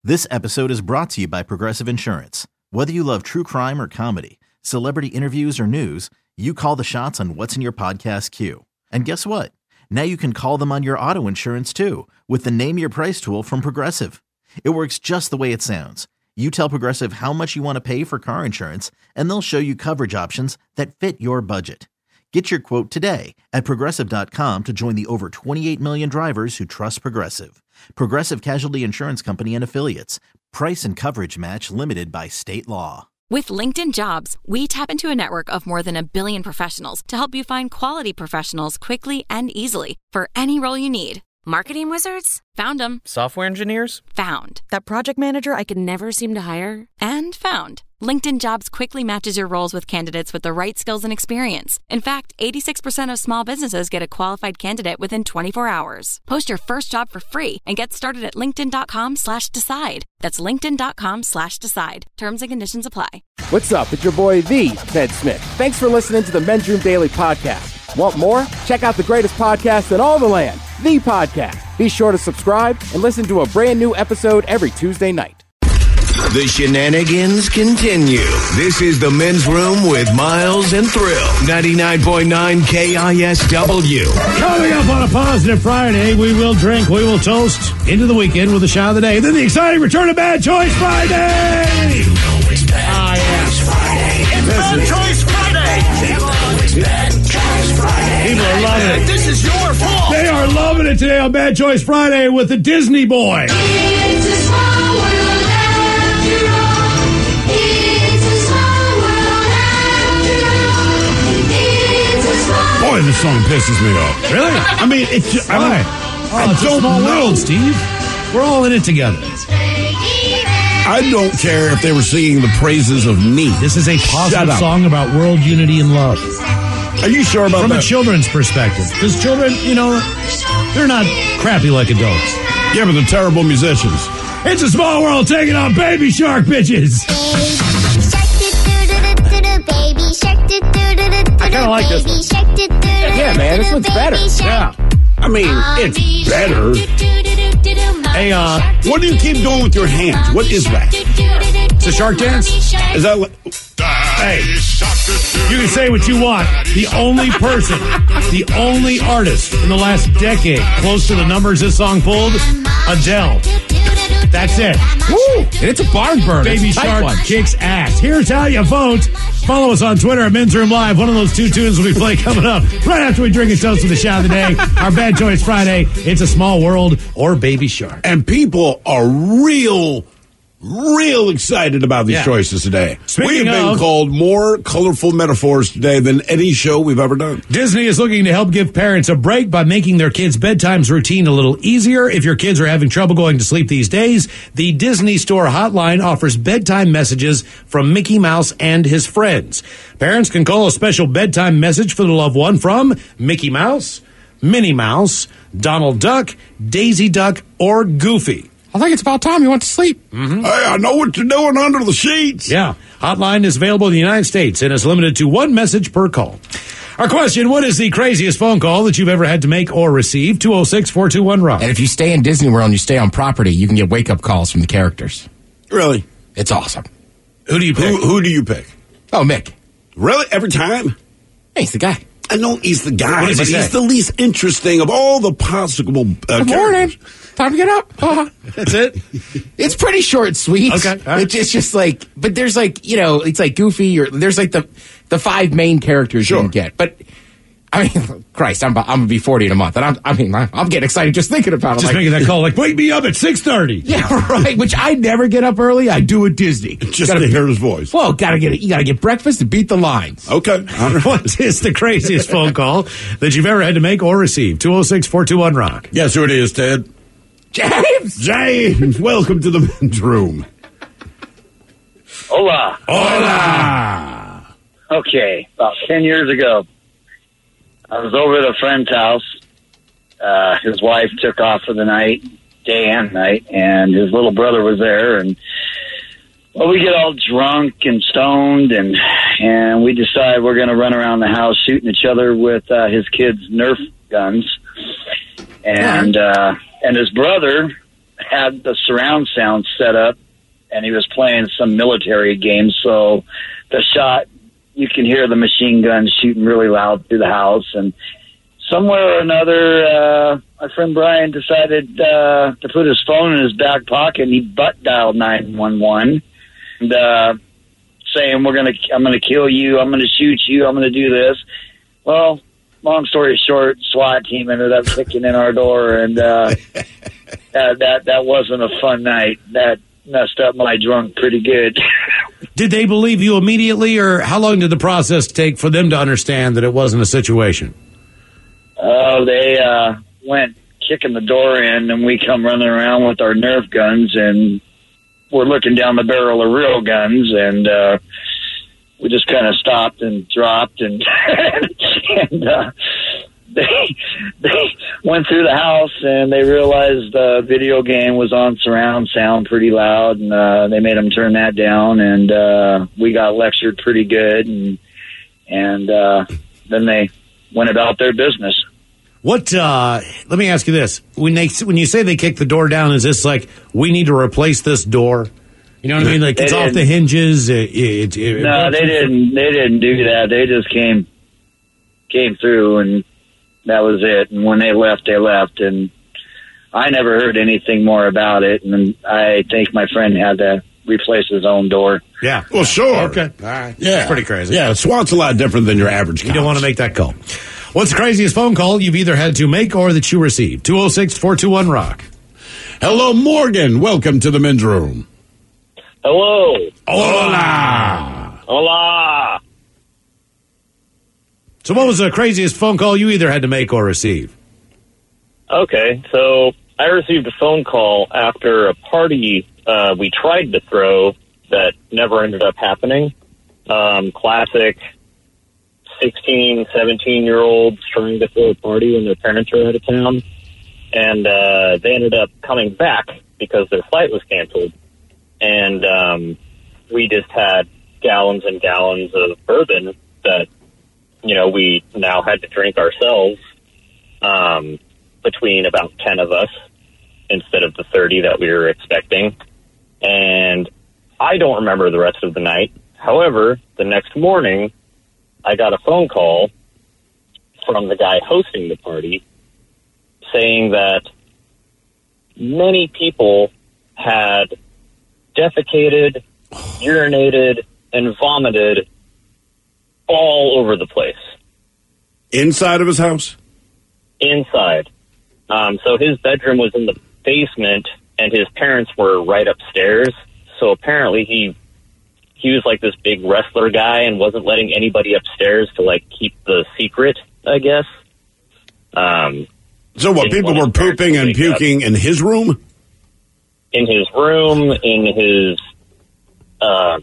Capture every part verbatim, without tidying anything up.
This episode is brought to you by Progressive Insurance. Whether you love true crime or comedy, celebrity interviews or news, you call the shots on what's in your podcast queue. And guess what? Now you can call them on your auto insurance too with the Name Your Price tool from Progressive. It works just the way it sounds. You tell Progressive how much you want to pay for car insurance, and they'll show you coverage options that fit your budget. Get your quote today at Progressive dot com to join the over twenty-eight million drivers who trust Progressive. Progressive Casualty Insurance Company and Affiliates. Price and coverage match limited by state law. With LinkedIn Jobs, we tap into a network of more than a billion professionals to help you find quality professionals quickly and easily for any role you need. Marketing wizards? Found them. Software engineers? Found. That project manager I could never seem to hire? And found. LinkedIn Jobs quickly matches your roles with candidates with the right skills and experience. In fact, eighty-six percent of small businesses get a qualified candidate within twenty-four hours. Post your first job for free and get started at linkedin.com slash decide. That's linkedin.com slash decide. Terms and conditions apply. What's up? It's your boy, the Ted Smith. Thanks for listening to the Men's Room Daily Podcast. Want more? Check out the greatest podcast in all the land, The Podcast. Be sure to subscribe and listen to a brand new episode every Tuesday night. The shenanigans continue. This is the Men's Room with Miles and Thrill. ninety-nine point nine K I S W. Coming up on a positive Friday, we will drink, we will toast into the weekend with a shot of the day. Then the exciting return of Bad Choice Friday. You know it's Bad ah, yes. Choice Friday. It's Bad is, Choice Friday. You know it's Bad Choice Friday. People are loving it. This is your fault. They are loving it today on Bad Choice Friday with the Disney Boy. It's a small world after all. It's a small world after all. It's a small Boy, this song pisses me off. Really? I mean, it's just, I don't, oh, I it's don't a small know. world, Steve. We're all in it together. I don't care if they were singing the praises of me. This is a positive song about world unity and love. Are you sure about From that? a children's perspective. Because children, you know, they're not crappy like adults. Yeah, but they're terrible musicians. It's a small world taking on Baby Shark, bitches. I kind of like this one. Yeah, man, this one's better. Yeah. I mean, it's better. Hey, uh, What do you keep doing with your hands? What is that? it's a shark dance? Is that what? Hey, you can say what you want. The only person, the only artist in the last decade close to the numbers this song pulled, Adele. That's it. Woo! And it's a barn burner. Baby It's a tight Shark one. kicks ass. Here's how you vote. Follow us on Twitter at Men's Room Live. One of those two tunes will be played coming up right after we drink and toast with the shot of the day. Our Bad Choice Friday. It's a Small World or Baby Shark. And people are real, real excited about these Yeah. choices today. Speaking we have been of- called more colorful metaphors today than any show we've ever done. Disney is looking to help give parents a break by making their kids' bedtimes routine a little easier. If your kids are having trouble going to sleep these days, the Disney Store hotline offers bedtime messages from Mickey Mouse and his friends. Parents can call a special bedtime message for the loved one from Mickey Mouse, Minnie Mouse, Donald Duck, Daisy Duck, or Goofy. I think it's about time you went to sleep. Hey, I know what you're doing under the sheets. Yeah. Hotline is available in the United States and is limited to one message per call. Our question, what is the craziest phone call that you've ever had to make or receive? two oh six, four two one, rock. And if you stay in Disney World and you stay on property, you can get wake-up calls from the characters. Really? It's awesome. Who do you pick? Who, who do you pick? Oh, Mick. Really? Every time? Hey, he's the guy. I know he's the guy, What does he but he's say? the least interesting of all the possible uh, Good morning. characters. Time to get up. Uh-huh. That's it? It's pretty short and sweet. Okay, all right. It's just, just like, but there's like, you know, it's like Goofy or there's like the the five main characters Sure. you can get. But I mean, Christ, I'm about, I'm gonna be forty in a month, and I'm I mean I'm, I'm getting excited just thinking about it. Just like, making that call, like, wake me up at six thirty. yeah, right. Which I never get up early. I do at Disney. Just gotta, to hear his voice. Well, gotta get it. You gotta get breakfast and beat the lines. Okay. All right. What is the craziest phone call that you've ever had to make or receive? two oh six, four two one, rock. Guess who it is, Ted? James. James, welcome to the men's room. Hola. Hola. Okay, about ten years ago, I was over at a friend's house. Uh, his wife took off for the night, day and night, and his little brother was there. And well, we get all drunk and stoned, and and we decide we're going to run around the house shooting each other with uh, his kids' Nerf guns. And uh, and his brother had the surround sound set up, and he was playing some military game. So the shot, you can hear the machine guns shooting really loud through the house. And somewhere or another, uh, my friend Brian decided uh, to put his phone in his back pocket, and he butt dialed nine one one, and uh, saying, "We're gonna, I'm gonna kill you. I'm gonna shoot you. I'm gonna do this." Well, long story short, SWAT team ended up kicking in our door, and uh, that, that that wasn't a fun night. That messed up my drunk pretty good. Did they believe you immediately, or how long did the process take for them to understand that it wasn't a situation? Oh, uh, they uh, went kicking the door in, and we come running around with our Nerf guns, and we're looking down the barrel of real guns, and uh, we just kind of stopped and dropped, and and uh, they they went through the house, and they realized the video game was on surround sound pretty loud, and uh, they made them turn that down, and uh, we got lectured pretty good, and and uh, then they went about their business. What, uh, let me ask you this. When they, when you say they kicked the door down, is this like, we need to replace this door? You know what I mean? Like, it's off the hinges. It, it, it, no, they didn't, they didn't do that. They just came, came through, and that was it. And when they left, they left. And I never heard anything more about it. And I think my friend had to replace his own door. Yeah. Well, sure. Okay. All right. Yeah. That's pretty crazy. Yeah, SWAT's a lot different than your average You don't want to make that call. What's the craziest phone call you've either had to make or that you received? two oh six, four two one, rock. Hello, Morgan. Welcome to the men's room. Hello. Hola. Hola. So what was the craziest phone call you either had to make or receive? Okay, so I received a phone call after a party uh, we tried to throw that never ended up happening. Um, classic sixteen, seventeen-year-olds trying to throw a party when their parents are out of town. And uh, they ended up coming back because their flight was canceled. And um, we just had gallons and gallons of bourbon that, you know, we now had to drink ourselves, um, between about ten of us instead of the thirty that we were expecting. And I don't remember the rest of the night. However, the next morning, I got a phone call from the guy hosting the party saying that many people had defecated, urinated, and vomited all over the place. Inside of his house? Inside. Um, so his bedroom was in the basement, and his parents were right upstairs. So apparently he he was like this big wrestler guy and wasn't letting anybody upstairs to like keep the secret, I guess. Um, so what, people were pooping and puking in his room? In his room, in his uh,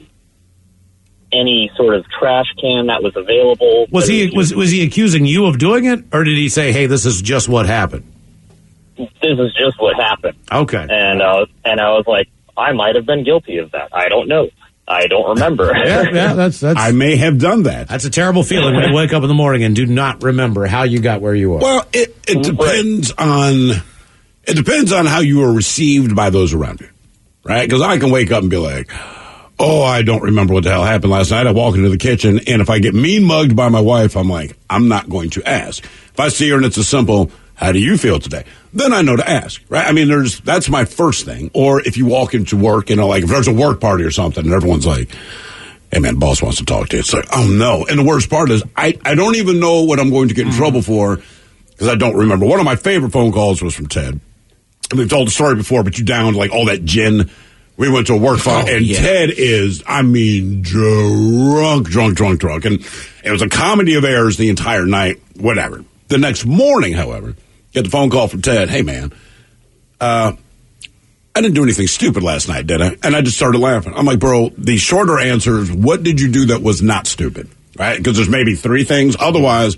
any sort of trash can that was available. Was he was was he accusing you of doing it, or did he say, "Hey, this is just what happened"? This is just what happened. Okay. And uh, and I was like, I might have been guilty of that. I don't know. I don't remember. yeah, yeah, that's that's. I may have done that. That's a terrible feeling when you wake up in the morning and do not remember how you got where you are. Well, it it depends on it depends on how you were received by those around you, right? Because I can wake up and be like, oh, I don't remember what the hell happened last night. I walk into the kitchen, and if I get mean mugged by my wife, I'm like, I'm not going to ask. If I see her and it's a simple, how do you feel today? Then I know to ask, right? I mean, there's that's my first thing. Or if you walk into work, you know, like if there's a work party or something, and everyone's like, hey, man, boss wants to talk to you. It's like, oh, no. And the worst part is I, I don't even know what I'm going to get in mm-hmm. trouble for because I don't remember. One of my favorite phone calls was from Ted. And we've told the story before, but you downed like all that gin. We went to a work party, oh, and yeah. Ted is, I mean, drunk, drunk, drunk, drunk. And it was a comedy of errors the entire night, whatever. The next morning, however, get the phone call from Ted. Hey, man, uh, I didn't do anything stupid last night, did I? And I just started laughing. I'm like, bro, the shorter answer is, what did you do that was not stupid, right? Because there's maybe three things. Otherwise,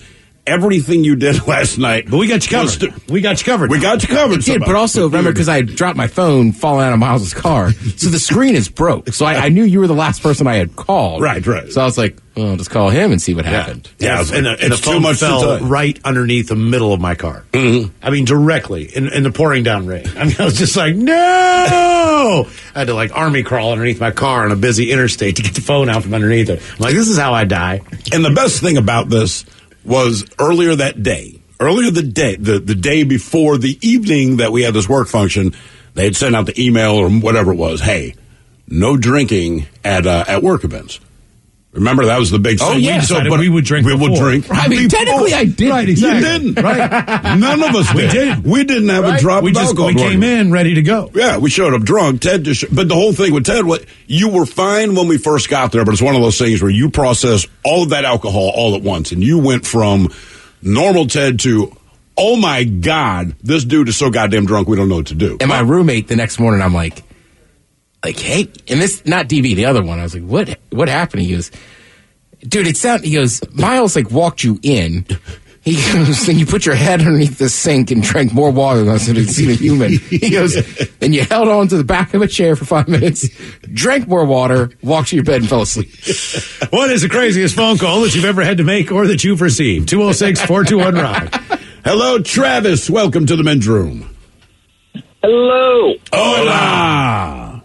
everything you did last night. But we got you covered. To, we got you covered. We got you covered. It did, but also remember because I dropped my phone falling out of Miles' car, so the screen is broke. So I, I knew you were the last person I had called. Right, right. So I was like, well, I'll just call him and see what happened. Yeah, and, and, the, and the it's too phone much to fell tell. right underneath the middle of my car. Mm-hmm. I mean, directly in, in the pouring down rain. I mean, I was just like, no! I had to like army crawl underneath my car on a busy interstate to get the phone out from underneath it. I'm like, this is how I die. And the best thing about this was earlier that day, earlier the day, the, the day before the evening that we had this work function, they had sent out the email or whatever it was. Hey, no drinking at uh, at work events. Remember, that was the big Oh, thing. yeah. We, So, but we would drink We would before. drink. I mean, before. technically I did. Right, You exactly. didn't. Right. None of us We did. did. We didn't have a Right. drop We of just alcohol. we came in ready to go. Yeah, we showed up drunk. Ted just, but the whole thing with Ted, what you were fine when we first got there, but it's one of those things where you process all of that alcohol all at once, and you went from normal Ted to, oh my God, this dude is so goddamn drunk, we don't know what to do. And my roommate the next morning, I'm like, like, hey, and this not D V, the other one. I was like, what? What happened? He goes, dude, it sounded. He goes, Miles like walked you in. He goes, then you put your head underneath the sink and drank more water than I said I'd seen a human. He goes, then you held on to the back of a chair for five minutes, drank more water, walked to your bed, and fell asleep. What is the craziest phone call that you've ever had to make or that you've received? two oh six, four two one, rock. Hello, Travis. Welcome to the men's room. Hello. Hola.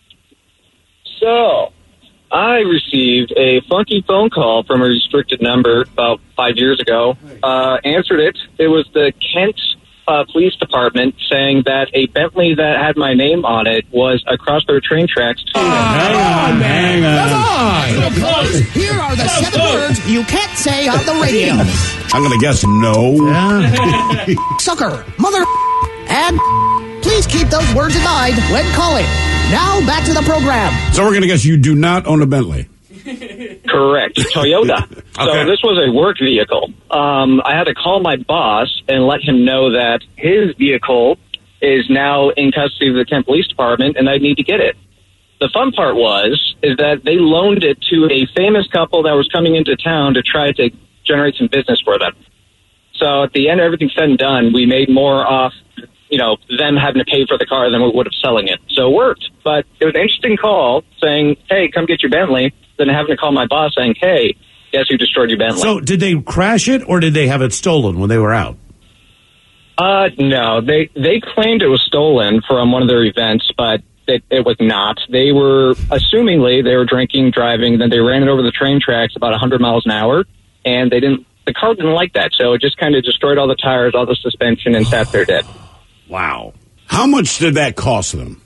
So, I received a funky phone call from a restricted number about five years ago. Uh, answered it. It was the Kent uh, Police Department saying that a Bentley that had my name on it was across their train tracks. To Hang on, hang on. Here are the seven words you can't say on the radio. I'm going to guess no. Sucker, mother, and please keep those words in mind when calling. Now back to the program. So we're going to guess you do not own a Bentley. Correct. Toyota. So Okay. this was a work vehicle. Um, I had to call my boss and let him know that his vehicle is now in custody of the Kent Police Department and I need to get it. The fun part was, is that they loaned it to a famous couple that was coming into town to try to generate some business for them. So at the end of everything said and done, we made more off, you know, them having to pay for the car than we would have selling it. So it worked. But it was an interesting call saying, hey, come get your Bentley, then having to call my boss saying, hey, guess who destroyed your Bentley? So did they crash it or did they have it stolen when they were out? Uh, no, they, they claimed it was stolen from one of their events, but it, it was not. They were, assumingly, they were drinking, driving, then they ran it over the train tracks about one hundred miles an hour, and they didn't, the car didn't like that, so it just kind of destroyed all the tires, all the suspension, and sat there dead. Wow. How much did that cost them?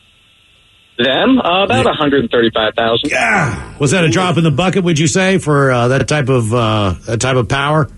Them, uh, about one hundred thirty-five thousand dollars. Yeah. Was that a drop in the bucket, would you say, for uh, that type of uh, that type of power?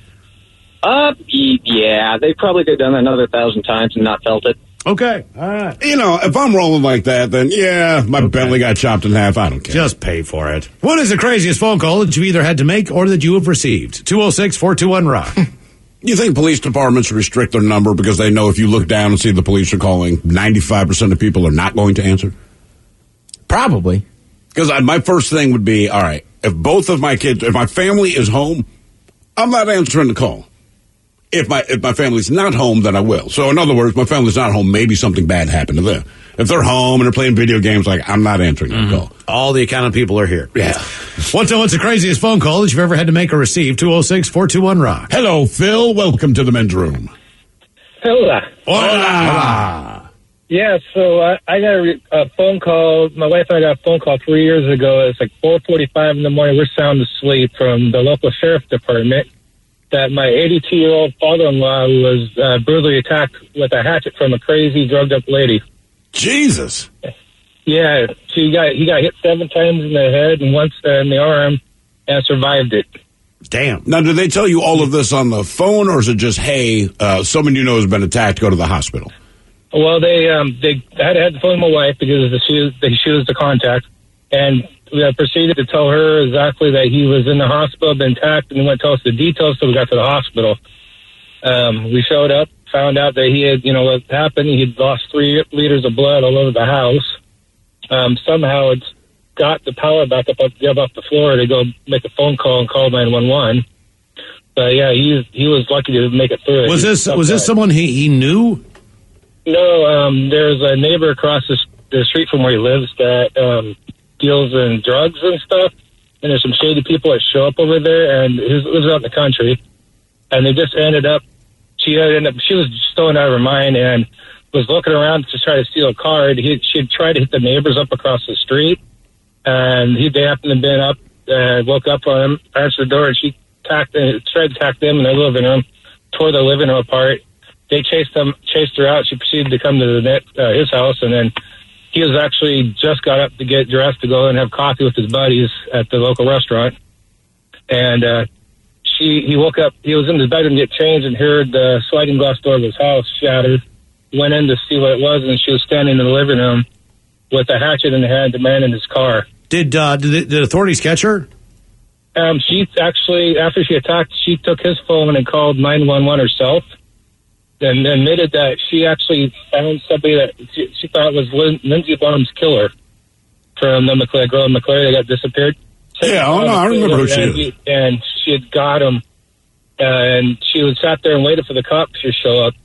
Uh, y- yeah, they probably could have done that another thousand times and not felt it. Okay, all right. You know, if I'm rolling like that, then yeah, my Bentley got chopped in half. I don't care. Just pay for it. What is the craziest phone call that you either had to make or that you have received? two oh six, four two one, rock. You think police departments restrict their number because they know if you look down and see the police are calling, ninety-five percent of people are not going to answer? Probably. Because my first thing would be, all right, if both of my kids, if my family is home, I'm not answering the call. If my if my family's not home, then I will. So in other words, my family's not home, maybe something bad happened to them. If they're home and they're playing video games, like, I'm not answering that call. All the accountant people are here. Yeah. What's, what's the craziest phone call that you've ever had to make or receive? two oh six, four two one, rock. Hello, Phil. Welcome to the men's room. Hola. Hola. Yeah, so I, I got a, re- a phone call. My wife and I got a phone call three years ago. It's like four forty-five in the morning. We're sound asleep from the local sheriff department that my eighty-two-year-old father-in-law was uh, brutally attacked with a hatchet from a crazy, drugged-up lady. Jesus. Yeah, she got he got hit seven times in the head and once uh, in the arm and survived it. Damn. Now, did they tell you all of this on the phone, or is it just, hey, uh, someone you know has been attacked, go to the hospital? Well, they um, they had to have to phone my wife because the, she was, they, she was the contact, and we uh, proceeded to tell her exactly that he was in the hospital, been attacked, and he went to tell us the details. So we got to the hospital. Um, we showed up, found out that he had, you know, what happened. He had lost three liters of blood all over the house. Um, somehow it's got the power back up, up, up off the floor to go make a phone call and call nine one one. But yeah, he he was lucky to make it through. Was He this tough was this guy. someone he, he knew? No, um, there's a neighbor across the, the street from where he lives that um, deals in drugs and stuff. And there's some shady people that show up over there, and he lives out in the country. And they just ended up, she had ended up, she was stoned out of her mind and was looking around to try to steal a car. He, she had tried to hit the neighbors up across the street, and he they happened to been up, uh, woke up on him, answered the door, and she attacked, uh, tried to attack them in their living room, tore their living room apart. They chased them, chased her out. She proceeded to come to the net, uh, his house, and then he was actually just got up to get dressed to go and have coffee with his buddies at the local restaurant. And uh, she, he woke up. He was in his bedroom to get changed and heard the sliding glass door of his house shattered. Went in to see what it was, and she was standing in the living room with a hatchet in her hand, the man in his car. Did uh, did, the, did authorities catch her? Um, she actually, after she attacked, she took his phone and called nine one one herself. And admitted that she actually found somebody that she, she thought was Lin- Lindsey Bonham's killer from the McClary, girl in McClary that got disappeared. Yeah, oh no, I remember who she and, is. he, and she had got him, uh, and she was sat there and waited for the cops to show up.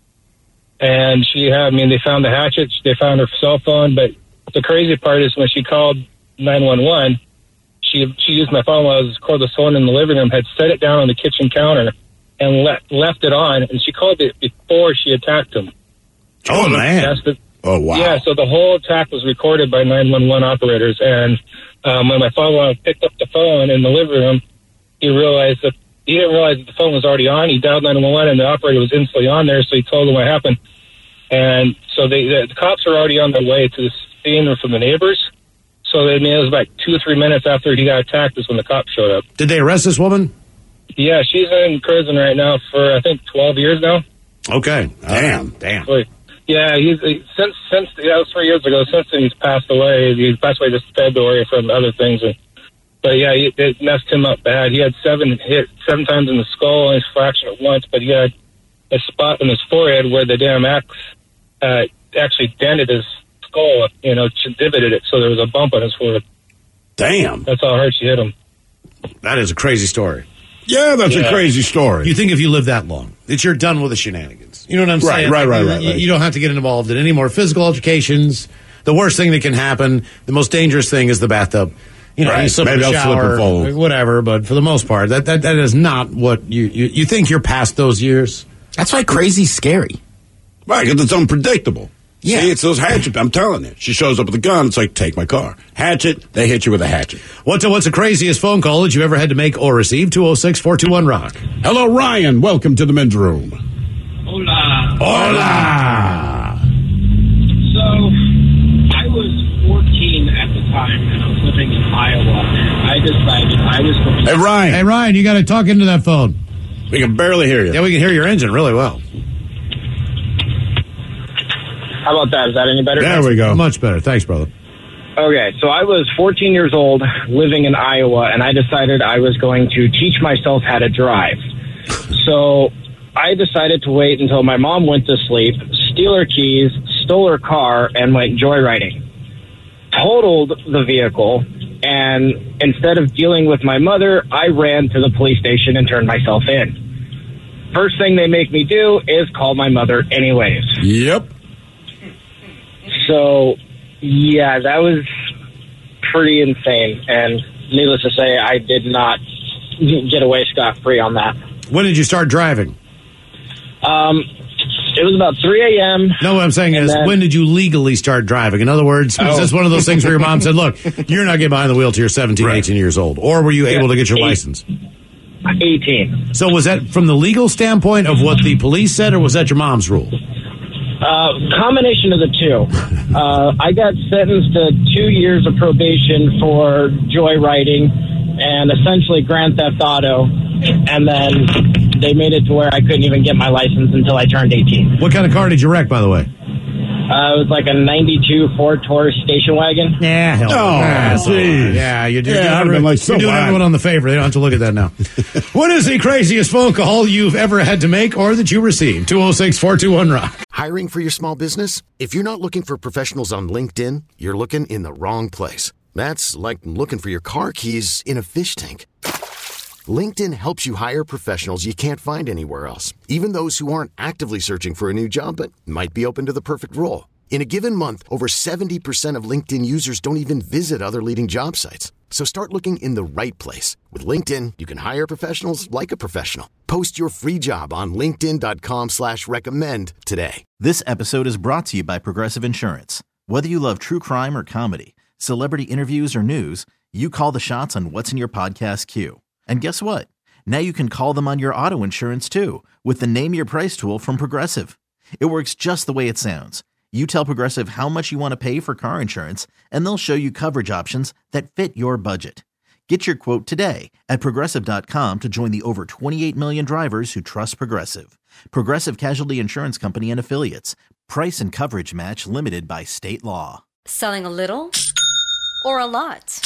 And she had, I mean, they found the hatchet, they found her cell phone, but the crazy part is when she called nine one one, she she used my phone while I was cordless phone in the living room, had set it down on the kitchen counter, and left left it on, and she called it before she attacked him. Oh, man. That's the, Oh, wow. Yeah, so the whole attack was recorded by nine one one operators, and um, when my father picked up the phone in the living room, he realized that he didn't realize that the phone was already on. He dialed nine one one, and the operator was instantly on there, so he told him what happened. And so they, the, the cops were already on their way to the scene from the neighbors. So I mean, it was like two or three minutes after he got attacked is when the cops showed up. Did they arrest this woman? Yeah, she's in prison right now for, I think, twelve years now. Okay. Damn. Damn. Wait. Yeah, he's he, since since that was three years ago. Since then, he's passed away. He passed away this February from other things. And, but yeah, he, it messed him up bad. He had seven hit seven times in the skull, and he's fractured it once. But he had a spot on his forehead where the damn axe uh, actually dented his skull. You know, divoted it, so there was a bump on his forehead. Damn. That's how hard she hit him. That is a crazy story. Yeah, that's Yeah. a crazy story. You think if you live that long, that you're done with the shenanigans. You know what I'm Right, saying? right, right, you, right, you- right. You don't have to get involved in any more physical altercations. The worst thing that can happen, the most dangerous thing is the bathtub. You know, Right. you slip Maybe in the I'll slip and shower, fall. whatever, but for the most part, that, that, that is not what you, you, you think you're past those years. That's why crazy's scary. Right, because it's unpredictable. Yeah. See, it's those hatchet. I'm telling you. She shows up with a gun. It's like, take my car. Hatchet, they hit you with a hatchet. What's, what's the craziest phone call that you ever had to make or receive? two oh six, four two one, rock. Hello, Ryan. Welcome to the men's room. Hola. Hola. So, I was fourteen at the time, and I was living in Iowa. I decided I was going Hey, Ryan. Hey, Ryan, you got to talk into that phone. We can barely hear you. Yeah, we can hear your engine really well. How about that? Is that any better? There we go. Much better. Thanks, brother. Okay, so I was fourteen years old, living in Iowa, and I decided I was going to teach myself how to drive. So I decided to wait until my mom went to sleep, steal her keys, stole her car, and went joyriding. Totaled the vehicle, and instead of dealing with my mother, I ran to the police station and turned myself in. First thing they make me do is call my mother anyways. Yep. So, yeah, that was pretty insane. And needless to say, I did not get away scot-free on that. When did you start driving? Um, it was about three a.m. No, what I'm saying And is, then- when did you legally start driving? In other words, was Oh. this one of those things where your mom said, look, you're not getting behind the wheel till you're seventeen, Right. eighteen years old? Or were you able to get your Eight. license? eighteen. So was that from the legal standpoint of what the police said, or was that your mom's rule? Uh, combination of the two. Uh, I got sentenced to two years of probation for joyriding and essentially Grand Theft Auto, and then they made it to where I couldn't even get my license until I turned eighteen. What kind of car did you wreck, by the way? Uh, it was like a ninety-two Ford Taurus station wagon. Yeah, hell Oh, yeah. geez. Yeah, you do. Yeah, you're I'd have doing, been like, so you're doing what? everyone on the favor. They don't have to look at that now. What is the craziest phone call you've ever had to make or that you received? two oh six, four two one, rock. Hiring for your small business? If you're not looking for professionals on LinkedIn, you're looking in the wrong place. That's like looking for your car keys in a fish tank. LinkedIn helps you hire professionals you can't find anywhere else, even those who aren't actively searching for a new job but might be open to the perfect role. In a given month, over seventy percent of LinkedIn users don't even visit other leading job sites. So start looking in the right place. With LinkedIn, you can hire professionals like a professional. Post your free job on linkedin.com slash recommend today. This episode is brought to you by Progressive Insurance. Whether you love true crime or comedy, celebrity interviews or news, you call the shots on what's in your podcast queue. And guess what? Now you can call them on your auto insurance too with the Name Your Price tool from Progressive. It works just the way it sounds. You tell Progressive how much you want to pay for car insurance, and they'll show you coverage options that fit your budget. Get your quote today at Progressive dot com to join the over twenty-eight million drivers who trust Progressive. Progressive Casualty Insurance Company and Affiliates. Price and coverage match limited by state law. Selling a little or a lot?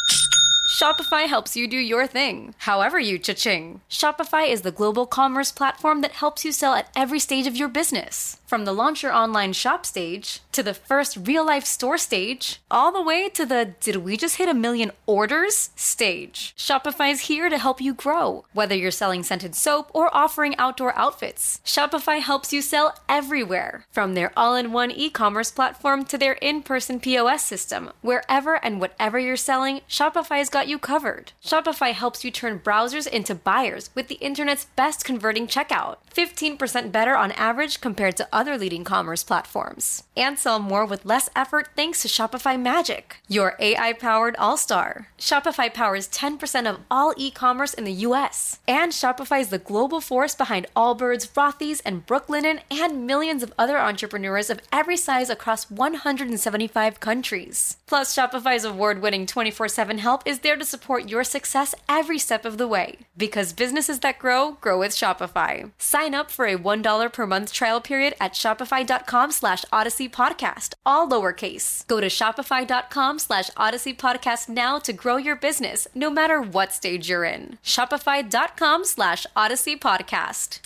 Shopify helps you do your thing, however you cha-ching. Shopify is the global commerce platform that helps you sell at every stage of your business. From the launch your online shop stage, to the first real-life store stage, all the way to the did we just hit a million orders stage. Shopify's here to help you grow. Whether you're selling scented soap or offering outdoor outfits, Shopify helps you sell everywhere. From their all-in-one e-commerce platform to their in-person P O S system, wherever and whatever you're selling, Shopify's got you covered. Shopify helps you turn browsers into buyers with the internet's best converting checkout. fifteen percent better on average compared to other leading commerce platforms. And sell more with less effort thanks to Shopify Magic, your A I-powered all-star. Shopify powers ten percent of all e-commerce in the U S. And Shopify is the global force behind Allbirds, Rothy's, and Brooklinen, and millions of other entrepreneurs of every size across one hundred seventy-five countries. Plus, Shopify's award-winning twenty-four seven help is there to support your success every step of the way. Because businesses that grow, grow with Shopify. Sign up for a one dollar per month trial period at shopify.com slash Odyssey Podcast, all lowercase. Go to shopify.com slash Odyssey Podcast now to grow your business, no matter what stage you're in. Shopify.com slash Odyssey Podcast.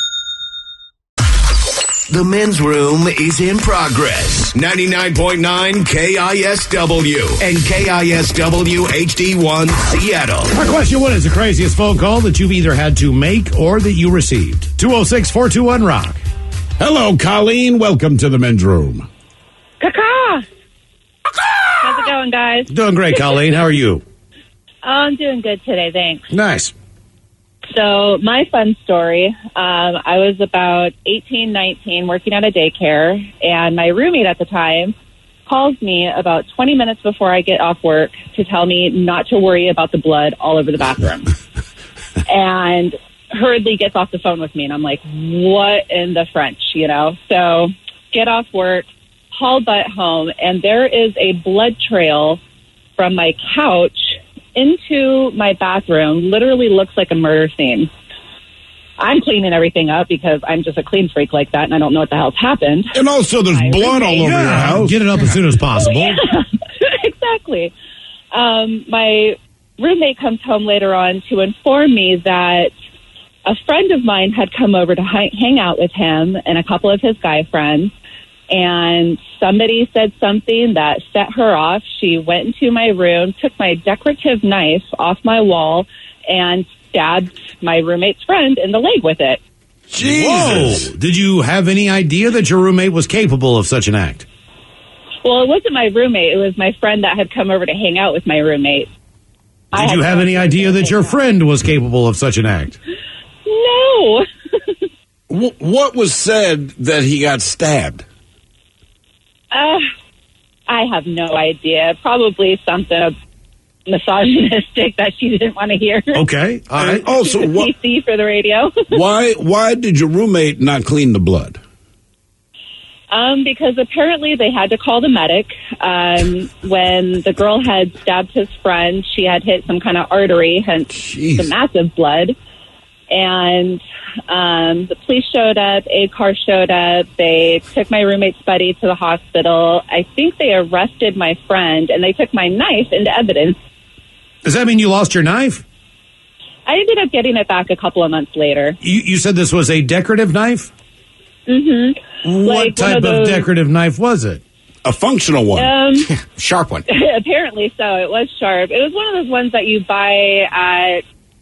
The men's room is in progress. ninety-nine point nine K I S W and K I S W H D one Seattle. Our question: what is the craziest phone call that you've either had to make or that you received? two oh six, four two one, rock. Hello, Colleen. Welcome to the men's room. Caca! How's it going, guys? Doing great, Colleen. How are you? Oh, I'm doing good today, thanks. Nice. So, my fun story, um, I was about eighteen, nineteen, working at a daycare, and my roommate at the time calls me about twenty minutes before I get off work to tell me not to worry about the blood all over the bathroom. And hurriedly gets off the phone with me, and I'm like, what in the French, you know? So, get off work, haul butt home, and there is a blood trail from my couch into my bathroom. Literally looks like a murder scene. I'm cleaning everything up because I'm just a clean freak like that, and I don't know what the hell's happened. And also, there's My blood all roommate- over your house. Get it up as soon as possible. Yeah, exactly. Um, my roommate comes home later on to inform me that a friend of mine had come over to hi- hang out with him and a couple of his guy friends, and somebody said something that set her off. She went into my room, took my decorative knife off my wall, and stabbed my roommate's friend in the leg with it. Jesus. Whoa. Did you have any idea that your roommate was capable of such an act? Well, it wasn't my roommate. It was my friend that had come over to hang out with my roommate. Did you have any idea that your friend was capable of such an act? No. Wh- What was said that he got stabbed? Uh, I have no idea. Probably something misogynistic that she didn't want to hear. Okay. All right. And also, what, P C for the radio. why why did your roommate not clean the blood? Um, because apparently they had to call the medic. Um, when the girl had stabbed his friend, she had hit some kind of artery, hence the massive blood. And um, the police showed up, a car showed up, they took my roommate's buddy to the hospital. I think they arrested my friend, and they took my knife into evidence. Does that mean you lost your knife? I ended up getting it back a couple of months later. You, you said this was a decorative knife? Mm-hmm. What Like type one of, of those- decorative knife was it? A functional one. Um, Sharp one. Apparently so. It was sharp. It was one of those ones that you buy at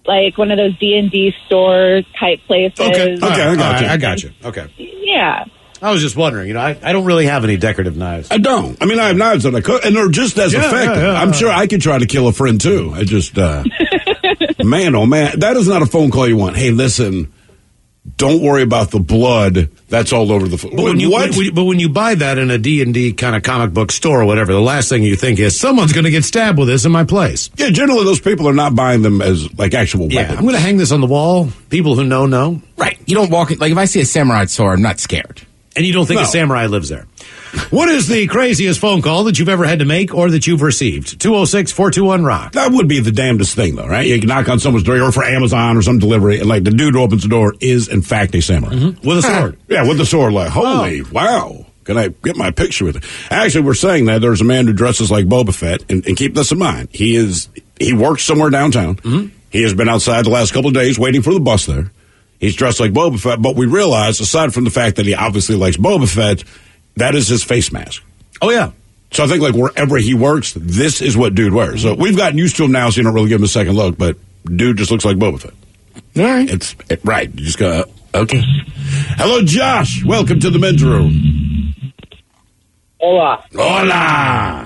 like one of those D and D store type places. Okay, okay, I got you. I got you. Okay. Yeah. I was just wondering, you know, I, I don't really have any decorative knives. I don't. I mean, I have knives that I cook, and they're just as Yeah, effective. yeah, yeah. I'm sure I could try to kill a friend, too. I just, uh, man, oh, man, that is not a phone call you want. Hey, listen, don't worry about the blood. That's all over the phone. But when you, what? when- but when you buy that in a D and D kind of comic book store or whatever, the last thing you think is, someone's going to get stabbed with this in my place. Yeah, generally those people are not buying them as, like, actual Yeah, weapons. I'm going to hang this on the wall. People who know, know. Right. You don't walk it. Like, if I see a samurai sword, I'm not scared. And you don't think No. a samurai lives there. What is the craziest phone call that you've ever had to make or that you've received? two oh six, four two one, rock. That would be the damnedest thing, though, right? You can knock on someone's door or for Amazon or some delivery, and, like, the dude who opens the door is, in fact, a samurai. Mm-hmm. With a sword. Yeah, with the sword. Like, holy, wow. Can I get my picture with it? Actually, we're saying that there's a man who dresses like Boba Fett, and, and keep this in mind. He is he works somewhere downtown. Mm-hmm. He has been outside the last couple of days waiting for the bus there. He's dressed like Boba Fett, but we realize, aside from the fact that he obviously likes Boba Fett, that is his face mask. Oh, yeah. So I think, like, wherever he works, this is what dude wears. So we've gotten used to him now, so you don't really give him a second look, but dude just looks like Boba Fett. All right. It's it, right. You just go, okay. Hello, Josh. Welcome to the men's room. Hola. Hola.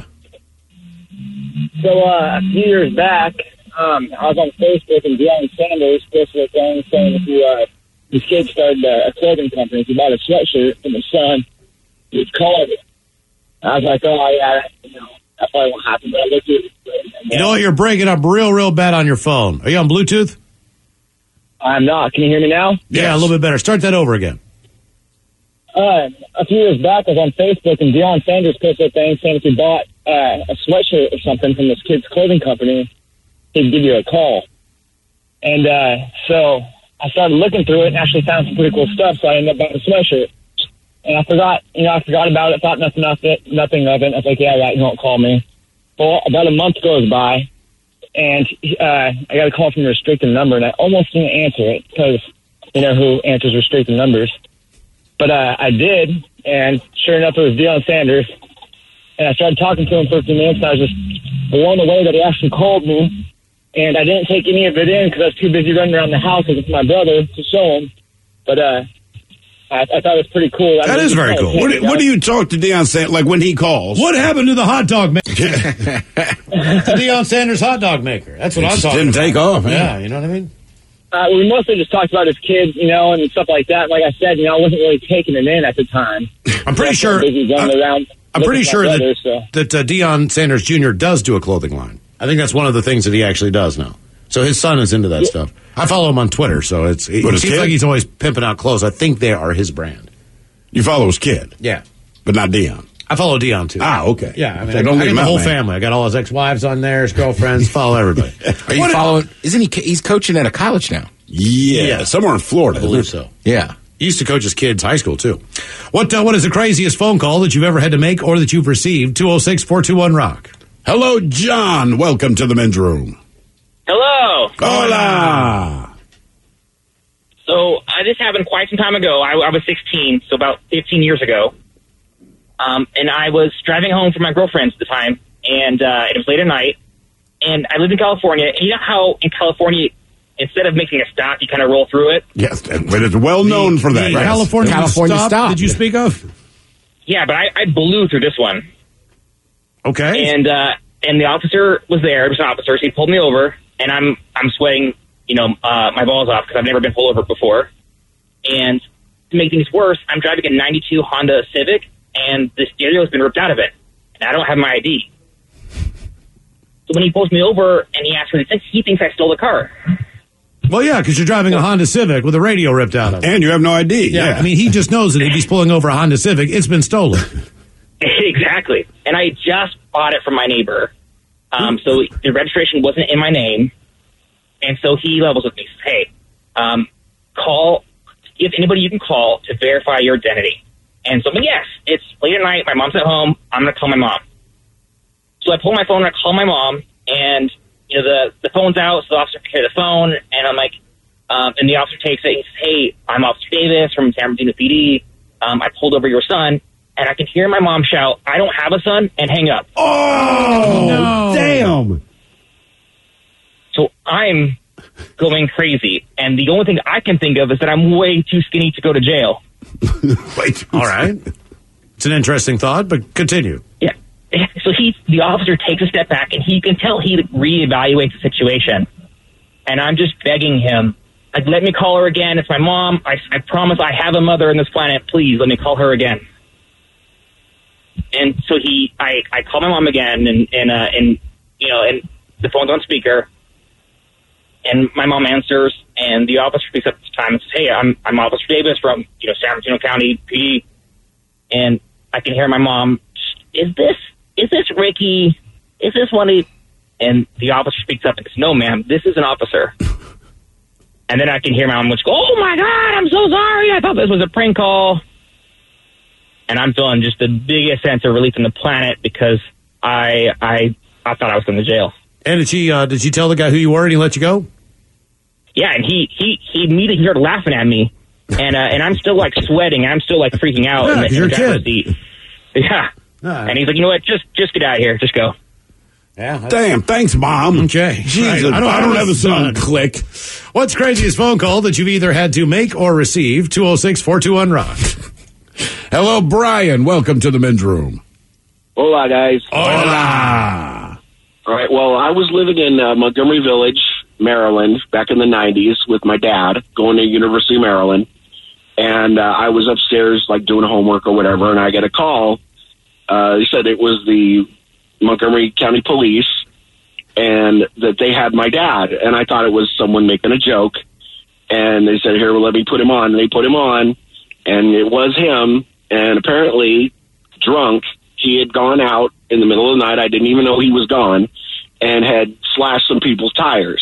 So uh, a few years back, um, I was on Facebook and Deion Sanders posted a thing saying if you, uh, his kid started a, a clothing company, if you bought a sweatshirt from his son, he'd call it. I was like, oh, yeah, that, you know, that probably won't happen. But I looked at it. And, You know what? You're breaking up real, real bad on your phone. Are you on Bluetooth? I'm not. Can you hear me now? Yeah, a little bit better. Start that over again. Uh, a few years back, I was on Facebook, and Deion Sanders posted a thing saying if you bought uh, a sweatshirt or something from this kid's clothing company, he'd give you a call. And uh, so I started looking through it and actually found some pretty cool stuff, so I ended up buying a sweatshirt. And I forgot, you know, I forgot about it, thought nothing of it, nothing of it. I was like, yeah, right, he won't call me. Well, about a month goes by, and uh, I got a call from a restricted number, and I almost didn't answer it because you know who answers restricted numbers. But uh, I did, and sure enough, it was Deion Sanders. And I started talking to him for a few minutes, and I was just blown away that he actually called me. And I didn't take any of it in because I was too busy running around the house with my brother to show him. But uh, I, I thought it was pretty cool. That is very cool. What do, what do you talk to Deion Sanders, like when he calls? What happened to the hot dog maker? The Deion Sanders hot dog maker. That's what It I'm just talking didn't about. take off, Yeah, yeah. you know what I mean? Uh, we mostly just talked about his kids, you know, and stuff like that. Like I said, you know, I wasn't really taking it in at the time. I'm pretty sure. Busy running around I'm pretty looking sure at my that, brother, so. that uh, Deion Sanders Junior does do a clothing line. I think that's one of the things that he actually does now. So his son is into that Yeah. stuff. I follow him on Twitter, so it's it, What, it his seems kid? like he's always pimping out clothes. I think they are his brand. You follow his kid, Yeah. but not Deion. I follow Deion too. Ah, okay. Yeah, I mean, So I, don't I leave got him the out, whole man. family. I got all his ex-wives on there, his girlfriends. Follow everybody. Are you following? Isn't he? He's coaching at a college now. Yeah, Yeah. somewhere in Florida. I believe so. Yeah. He used to coach his kids high school too. What uh, What is the craziest phone call that you've ever had to make or that you've received? two oh six, four two one, rock. Hello, John. Welcome to the men's room. Hello. Hola. So uh, this happened quite some time ago. I, I was sixteen, so about fifteen years ago. Um, and I was driving home from my girlfriend's at the time, and uh, it was late at night. And I lived in California. And you know how in California, instead of making a stop, you kind of roll through it? Yes, but it's well known for that. The yes. California, California stop, stop. Did you speak of? Yeah, but I, I blew through this one. Okay. And uh, and the officer was there. It was an officer. So he pulled me over, and I'm I'm sweating, you know, uh, my balls off because I've never been pulled over before. And to make things worse, I'm driving a ninety-two Honda Civic, and the stereo has been ripped out of it, and I don't have my I D. So when he pulls me over and he asks for the things, he thinks I stole the car. Well, yeah, because you're driving a Honda Civic with a radio ripped out of it. And you have no I D. Yeah, Yeah. I mean, he just knows that if he's pulling over a Honda Civic, it's been stolen. Exactly. And I just bought it from my neighbor. Um, so the registration wasn't in my name. And so he levels with me. Says, hey, um, call, give anybody you can call to verify your identity. And so I'm like, yes, it's late at night. My mom's at home. I'm going to call my mom. So I pull my phone and I call my mom. And, you know, the, the phone's out. So the officer can hear the phone. And I'm like, um, and the officer takes it. He says, hey, I'm Officer Davis from San Bernardino P D. Um, I pulled over your son. And I can hear my mom shout, I don't have a son, and hang up. Oh, No. damn. So I'm going crazy. And the only thing I can think of is that I'm way too skinny to go to jail. Wait. All right. It's an interesting thought, but continue. Yeah. So he, the officer takes a step back, and he can tell he reevaluates the situation. And I'm just begging him, like, let me call her again. It's my mom. I, I promise I have a mother on this planet. Please let me call her again. And so he, I, I call my mom again, and and uh, and you know, and the phone's on speaker, and my mom answers, and the officer speaks up at the time and says, "Hey, I'm I'm Officer Davis from you know San Bernardino County P D," and I can hear my mom, "Is this is this Ricky? Is this one of?" And the officer speaks up and says, "No, ma'am, this is an officer." And then I can hear my mom go, "Oh my God, I'm so sorry. I thought this was a prank call." And I'm feeling just the biggest sense of relief on the planet because I I I thought I was going to jail. And did she uh, did she tell the guy who you were and he let you go? Yeah, and he he he immediately started laughing at me, and uh, and I'm still like sweating, and I'm still like freaking out. Yeah, in the, 'cause in you're the a driver's kid. seat. Yeah, Right. and he's like, "You know what? Just just get out of here. Just go." Yeah. Damn, thanks, Mom. Okay. Jesus, Right. I don't, I don't have a son. Click. What's craziest phone call that you've either had to make or receive? two oh six, four two one, rock. Hello, Brian. Welcome to the men's room. Hola, guys. Hola. All right. Well, I was living in uh, Montgomery Village, Maryland, back in the nineties with my dad, going to University of Maryland. And uh, I was upstairs, like, doing homework or whatever, and I get a call. Uh, they said it was the Montgomery County Police, and that they had my dad. And I thought it was someone making a joke. And they said, "Here, well, let me put him on." And they put him on, and it was him. And apparently, drunk, he had gone out in the middle of the night. I didn't even know he was gone, and had slashed some people's tires.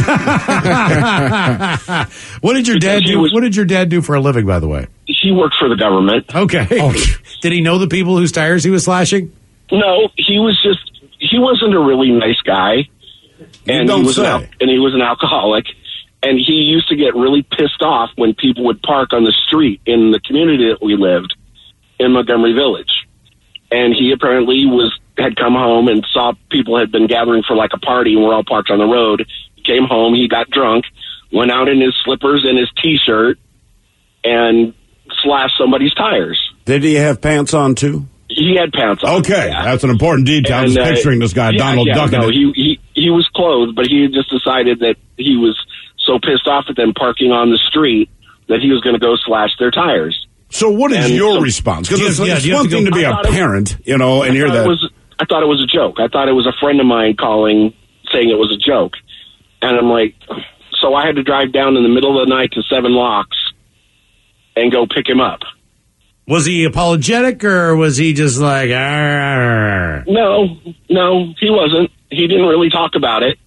What did your dad Because he do? was- What did your dad do for a living, by the way? He worked for the government. Okay. Did he know the people whose tires he was slashing? No, he was just, he wasn't a really nice guy. And don't he was an say. al- and he was an alcoholic. And he used to get really pissed off when people would park on the street in the community that we lived in Montgomery Village. And he apparently was had come home and saw people had been gathering for like a party and we're all parked on the road. He came home, he got drunk, went out in his slippers and his T-shirt and slashed somebody's tires. Did he have pants on, too? He had pants on. Okay, yeah. that's an important detail. I'm And, just uh, picturing this guy, yeah, Donald yeah, Duck. in No, it. he, he he was clothed, but he had just decided that he was so pissed off at them parking on the street that he was going to go slash their tires. So what is And your so- response? Because Do you- it's, yeah, it's do you have one to thing go- to be I a thought it- parent, you know, and I hear thought that. It was, I thought it was a joke. I thought it was a friend of mine calling, saying it was a joke. And I'm like, so I had to drive down in the middle of the night to Seven Locks and go pick him up. Was he apologetic or was he just like, "Arr"? No, no, he wasn't. He didn't really talk about it.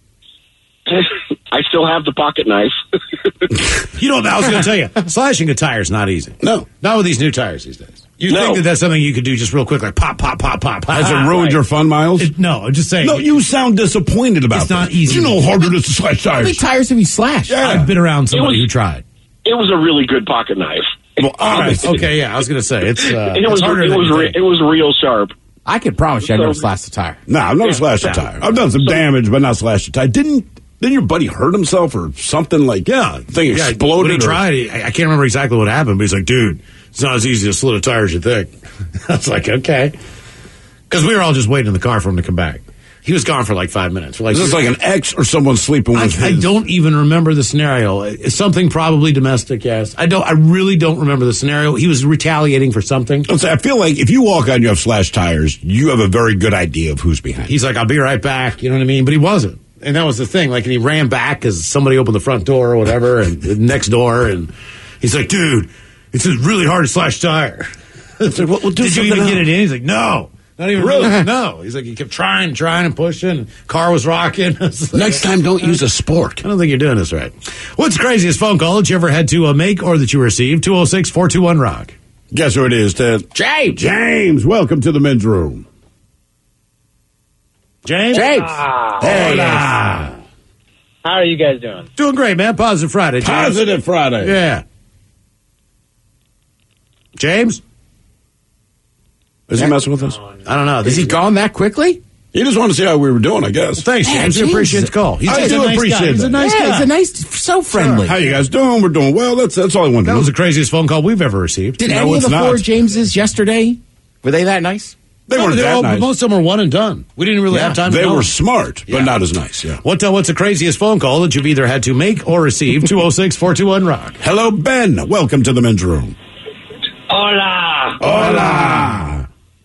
I still have the pocket knife. You know, I was going to tell you, slashing a tire is not easy. No. Not with these new tires these days. You No. think that that's something you could do just real quick, like pop, pop, pop, pop, pop. Has it ruined Right. your fun, Miles? It- no, I'm just saying. No, you sound disappointed about It's not that. easy. You know how hard it is to slash How many tires. tires have you slashed? Yeah. I've been around somebody It was- who tried. It was a really good pocket knife. Well, All right. obviously. Okay, yeah, I was going to say, it's, uh, it it's was harder it than was you re- think. it was real sharp. I can promise you I've So- never slashed a tire. No, I've never Yeah. slashed a Yeah. tire. I've done some damage, but not slashed a tire. Didn't didn't your buddy hurt himself or something like? Yeah, thing Yeah, exploded. when he or- tried, he, I I can't remember exactly what happened, but he's like, dude, it's not as easy to slit a tire as you think. I was like, okay. Because we were all just waiting in the car for him to come back. He was gone for like five minutes. We're like, Is this like an ex or someone sleeping I, with I his? don't even remember the scenario. It's something probably domestic, yes. I don't. I really don't remember the scenario. He was retaliating for something. Let's say, I feel like if you walk out and you have slashed tires, you have a very good idea of who's behind. He's like, I'll be right back. You know what I mean? But he wasn't. And that was the thing. Like, and he ran back because somebody opened the front door or whatever, and the next door, and he's like, dude, it's really hard to slash tire. It's like, well, well, do did you even something get it else. in? He's like, no. Not even really. No. He's like, he kept trying, trying, and pushing. Car was rocking. I was like, Next time, don't use a spork. I don't think you're doing this right. What's the craziest phone call that you ever had to uh, make or that you received? two oh six, four two one, rock. Guess who it is, Ted? James. James, welcome to the men's room. James? James. Hey, How are you guys doing? Doing great, man. Positive Friday, James. Positive Friday. Yeah. James? Is he messing with us? I don't know. Is he gone that quickly? He just wanted to see how we were doing, I guess. Thanks, James. We appreciate the call. He's I just do a nice appreciate guy. that. He's a nice Yeah, guy. he's a nice, so friendly. How you guys doing? We're doing well. That's that's all I wanted That to was know. the craziest phone call we've ever received. Did No, any of it's the not. four Jameses yesterday, were they that nice? They No, weren't they're that all- nice. Most of them are one and done. We didn't really Yeah. have time to They know. were smart, but Yeah. not as nice. Yeah. What, uh, what's the craziest phone call that you've either had to make or receive? two oh six, four two one, rock. Hello, Ben. Welcome to the men's room. Hola. Hola.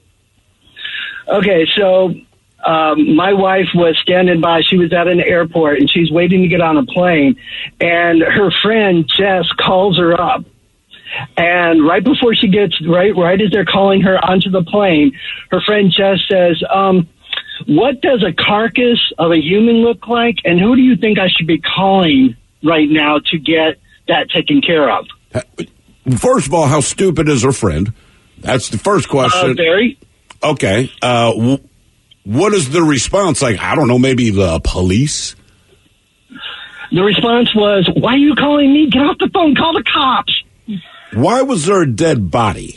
Okay, so um, my wife was standing by. She was at an airport, and she's waiting to get on a plane. And her friend, Jess, calls her up. And right before she gets, right, right as they're calling her onto the plane, her friend Jess says, um, what does a carcass of a human look like? And who do you think I should be calling right now to get that taken care of? First of all, how stupid is her friend? That's the first question. Uh, very. Okay. Uh, w- what is the response? Like, I don't know, maybe the police? The response was, why are you calling me? Get off the phone. Call the cops. Why was there a dead body?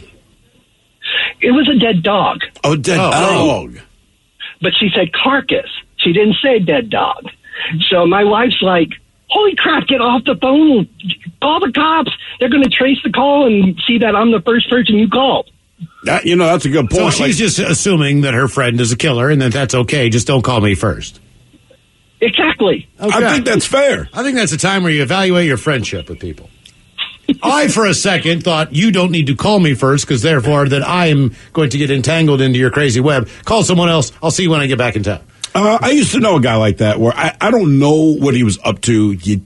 It was a dead dog. Oh, dead Oh. dog. But she said carcass. She didn't say dead dog. So my wife's like, holy crap, get off the phone. Call the cops. They're going to trace the call and see that I'm the first person you called. That, you know, that's a good So point. she's Like, just assuming that her friend is a killer and that that's okay. Just don't call me first. Exactly. Okay. I think that's fair. I think that's a time where you evaluate your friendship with people. I, for a second, thought you don't need to call me first because therefore that I am going to get entangled into your crazy web. Call someone else. I'll see you when I get back in town. Uh, I used to know a guy like that where I, I don't know what he was up to. You,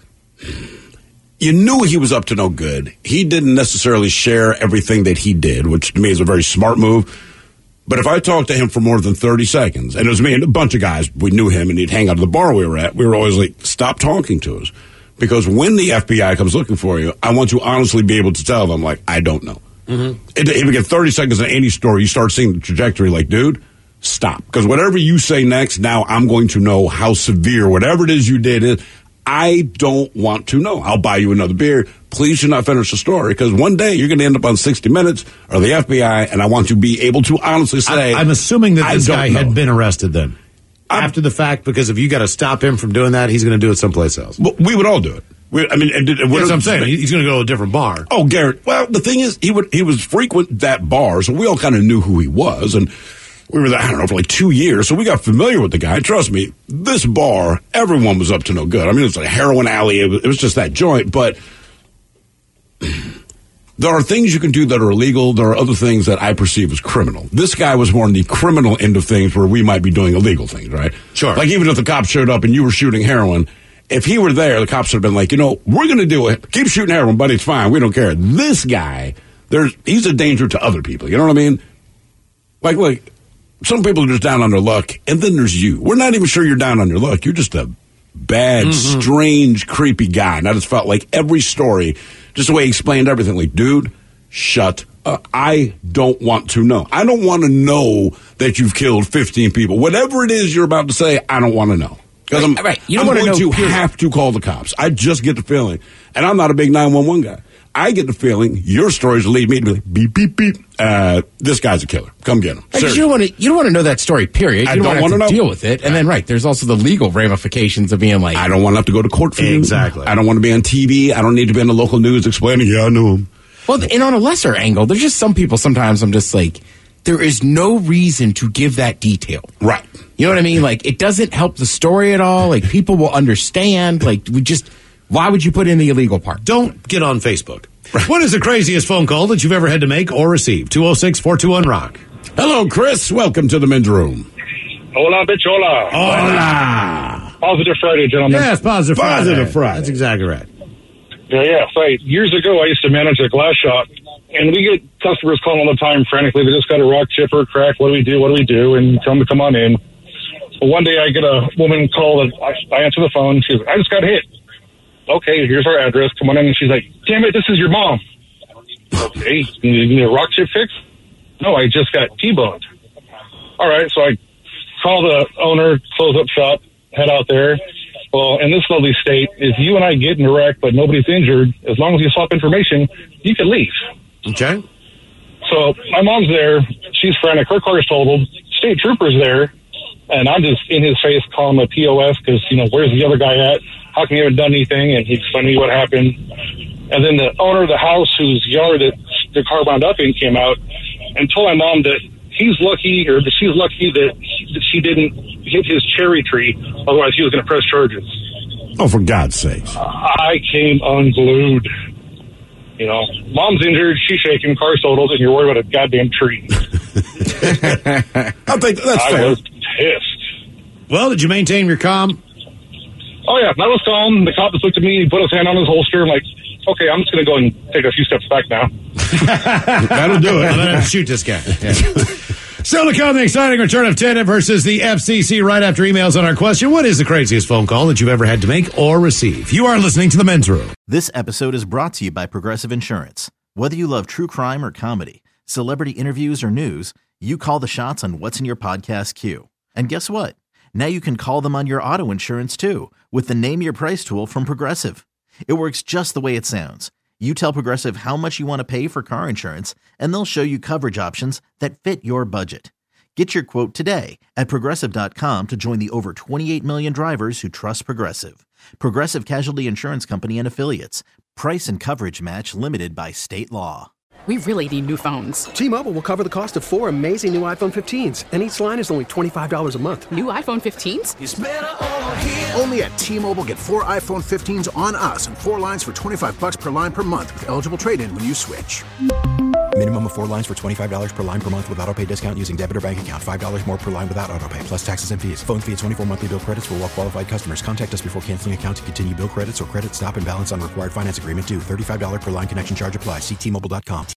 you knew he was up to no good. He didn't necessarily share everything that he did, which to me is a very smart move. But if I talked to him for more than thirty seconds, and it was me and a bunch of guys, we knew him and he'd hang out at the bar we were at, we were always like, stop talking to us. Because when the F B I comes looking for you, I want to honestly be able to tell them, like, I don't know. Mm-hmm. If you get thirty seconds in any story, you start seeing the trajectory, like, dude, stop. Because whatever you say next, now I'm going to know how severe whatever it is you did is. I don't want to know. I'll buy you another beer. Please do not finish the story because one day you're going to end up on sixty minutes or the F B I, and I want to be able to honestly say. I, I'm assuming that I this don't guy know. had been arrested then. After the fact, because if you got to stop him from doing that, he's going to do it someplace else. Well, we would all do it. We, I mean, and, and That's what I'm saying. He's going to go to a different bar. Oh, Garrett. Well, the thing is, he would he was frequent that bar, so we all kind of knew who he was, and we were there, I don't know, for like two years, so we got familiar with the guy. Trust me, this bar, everyone was up to no good. I mean, it's like a heroin alley. It was, it was just that joint, but there are things you can do that are illegal. There are other things that I perceive as criminal. This guy was more on the criminal end of things where we might be doing illegal things, right? Sure. Like even if the cops showed up and you were shooting heroin, if he were there, the cops would have been like, you know, we're going to do it. Keep shooting heroin, buddy. It's fine. We don't care. This guy, there's he's a danger to other people. You know what I mean? Like, like some people are just down on their luck, and then there's you. We're not even sure you're down on your luck. You're just a bad, Mm-hmm. strange, creepy guy. And I just felt like every story, just the way he explained everything, like, dude, shut up. I don't want to know. I don't want to know that you've killed fifteen people. Whatever it is you're about to say, I don't want to know. Because I'm, right. You don't I'm wanna going know, to period. have to call the cops. I just get the feeling. And I'm not a big nine one one guy. I get the feeling your stories lead me to be like, beep, beep, beep. Uh, this guy's a killer. Come get him. Because you don't want to. You don't want to know that story. Period. You I don't, don't want to wanna have to know. deal with it. And then, right, there's also the legal ramifications of being like, I don't want to have to go to court for you. Exactly. I don't want to be on T V. I don't need to be in the local news explaining, yeah, I knew him. well, and on a lesser angle, there's just some people. Sometimes I'm just like, there is no reason to give that detail. Right. You know what I mean? Like, it doesn't help the story at all. Like, people will understand. Like, we just, why would you put in the illegal part? Don't get on Facebook. What is the craziest phone call that you've ever had to make or receive? two oh six, four two one, rock. Hello, Chris. Welcome to the men's room. Hola, bitch, hola. Hola. Positive Friday, gentlemen. Yes, positive Friday. Positive Friday. That's exactly right. Yeah, yeah. So years ago, I used to manage a glass shop, and we get customers calling all the time frantically. They just got a rock chipper, crack. What do we do? What do we do? And tell them to come on in. Well, one day I get a woman call, and I, I answer the phone. She's like, I just got hit. Okay, here's our address. Come on in. And she's like, damn it, this is your mom. Okay, you need a rock chip fix? No, I just got T-boned. All right, so I call the owner, close up shop, head out there. Well, in this lovely state, if you and I get in a wreck but nobody's injured, as long as you swap information, you can leave. Okay. So my mom's there. She's frantic. Her car is totaled. State trooper's there. And I'm just in his face calling him a P O S because, you know, where's the other guy at? How come he haven't done anything? And he explained to me what happened. And then the owner of the house whose yard that the car wound up in came out and told my mom that he's lucky, or that she's lucky that, that she didn't hit his cherry tree. Otherwise, he was going to press charges. Oh, for God's sakes. I came unglued. You know, mom's injured, she's shaking, car's totaled, and you're worried about a goddamn tree. I think that's I fair. was pissed. Well, did you maintain your calm? Oh, yeah, I was calm. The cop just looked at me, he put his hand on his holster. I'm like, okay, I'm just going to go and take a few steps back now. That'll do it. I'm going to shoot this guy. Yeah. Still to come, the exciting return of Tenet versus the F C C right after emails on our question. What is the craziest phone call that you've ever had to make or receive? You are listening to The Men's Room. This episode is brought to you by Progressive Insurance. Whether you love true crime or comedy, celebrity interviews or news, you call the shots on what's in your podcast queue. And guess what? Now you can call them on your auto insurance too with the Name Your Price tool from Progressive. It works just the way it sounds. You tell Progressive how much you want to pay for car insurance, and they'll show you coverage options that fit your budget. Get your quote today at Progressive dot com to join the over twenty-eight million drivers who trust Progressive. Progressive Casualty Insurance Company and Affiliates. Price and coverage match limited by state law. We really need new phones. T-Mobile will cover the cost of four amazing new iPhone fifteens, and each line is only twenty-five dollars a month. New iPhone fifteens? It's better over here. Only at T-Mobile, get four iPhone fifteens on us and four lines for twenty-five bucks per line per month with eligible trade-in when you switch. Minimum of four lines for twenty-five dollars per line per month with autopay discount using debit or bank account. five dollars more per line without autopay, plus taxes and fees. Phone fee at twenty-four monthly bill credits for well-qualified customers. Contact us before canceling account to continue bill credits or credit stop and balance on required finance agreement due. thirty-five dollars per line connection charge applies. See T Mobile dot com.